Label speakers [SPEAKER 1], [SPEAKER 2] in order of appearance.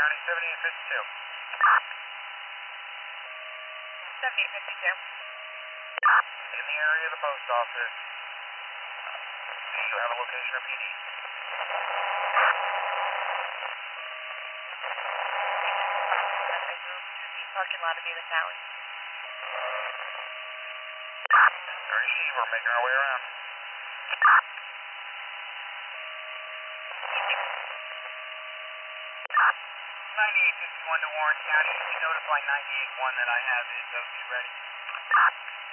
[SPEAKER 1] County, 7852.
[SPEAKER 2] 7852.
[SPEAKER 1] In the area of the post office. Do you have a location of PD?
[SPEAKER 2] As I move to the parking lot of Venus Alley.
[SPEAKER 1] Receive, we're making our way around. 9851 to Warren County. Can you notify 98-1 that I have his O2 ready?